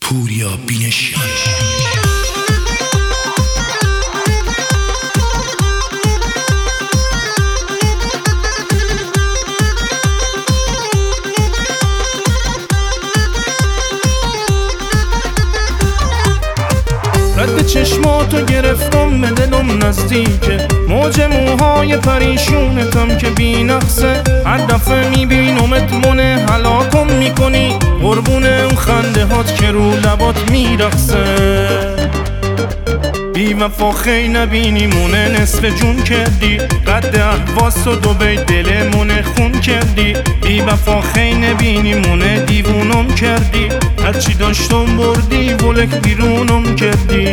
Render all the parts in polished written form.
پوریا بینشیان. رد چشماتو گرفتم به دلم نزدیکه، موج موهای پریشونتم که بی نقصه. هر دفعه میبینمت منه هلاکم میکنی، قربون اون خنده هات که رو لبات میرقصه. بی وفا خی نبینی مونه نصف جون کردی، قد احواز و دوبی دل مونه خون کردی. بی وفا خی نبینی مونه دیوونم کردی، هرچی داشتم بردی ولک بیرونم کردی.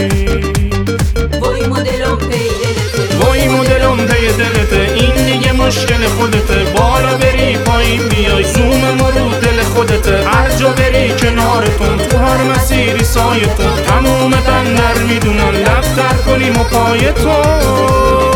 وای مدلم پی دلته، وای مدلم پی دلته، این دیگه مشکل خودته. بالا بری پایین بیای زوم ما رو دل خودته. هر جا بری کنارتون، تو هر مسیری سایتون. تموم بندر میدونن لب تر کنیم و پایتون.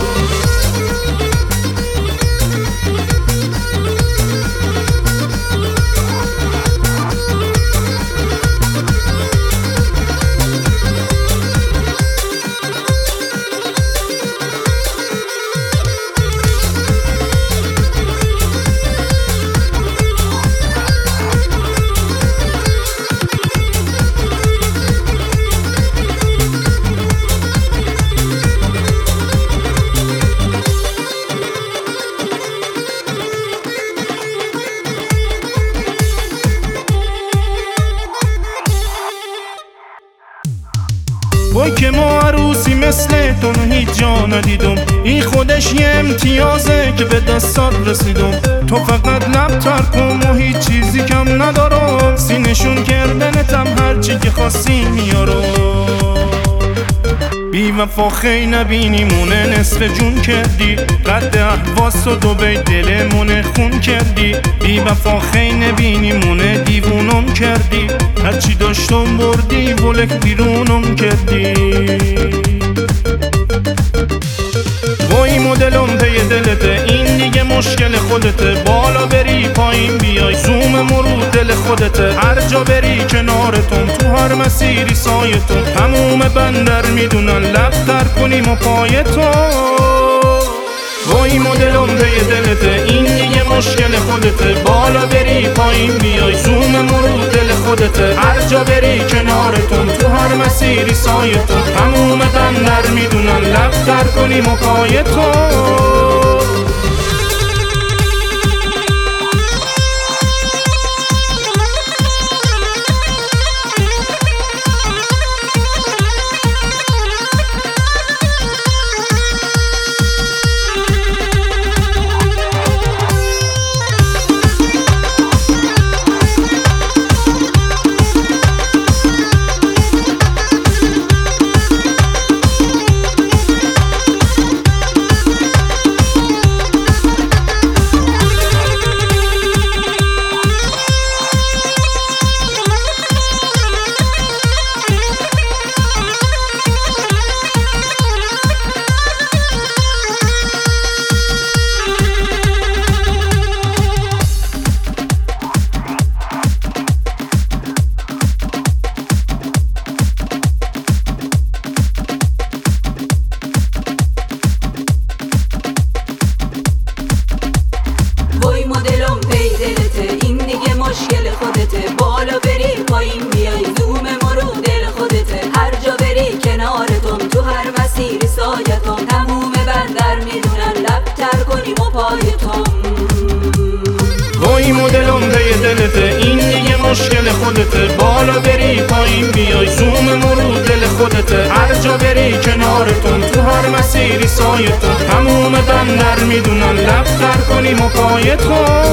وای که ما عروسی مثل تو هیچ جا ندیدم، این خودش یه امتیازه که به دستات رسیدم. تو فقط لب تر کن و هیچ چیزی کم ندارم، سینشون کردنتم هرچی که خواستی میارم. بی وفا خی نبینی مونه نصف جون کردی، قد احواز و دوبی دل مونه خون کردی. بی وفا خی نبینی مونه دیوونم کردی، هرچی داشتم بردی ولک بیرونم کردی. وای مدلم پی دلته، این دیگه مشکل خودته. بالا بری پایین بیای زوم مرو دل خودته. هر جا بری کنارتون، تو هر مسیری سایتون. تموم بندر میدونن لب تر کنیم و پایتون. وای مدلم پی دلته، این دیگه مشکل خودته. بالا بری پایین بیای زوم مرو دل خودته. هر جا بری کنارتون، تو هر مسیری سایتون. تموم بندر میدونن لب تر کنیم و پایتون. مشکل خودته. بالا بری پایین بیای زوم ما رو دل خودته. هر جا بری کنارتم، تو هر مسیری سایتم. تموم بندر میدونن لب تر کنیم و پایتم. وای مدلم پی دلته، این دیگه مشکل خودته. بالا بری پایین بیای زوم ما رو دل خودته. هر جا بری کنارتم، تو هر مسیری سایتم. تموم بندر میدونن لب تر کنیم و پایتم.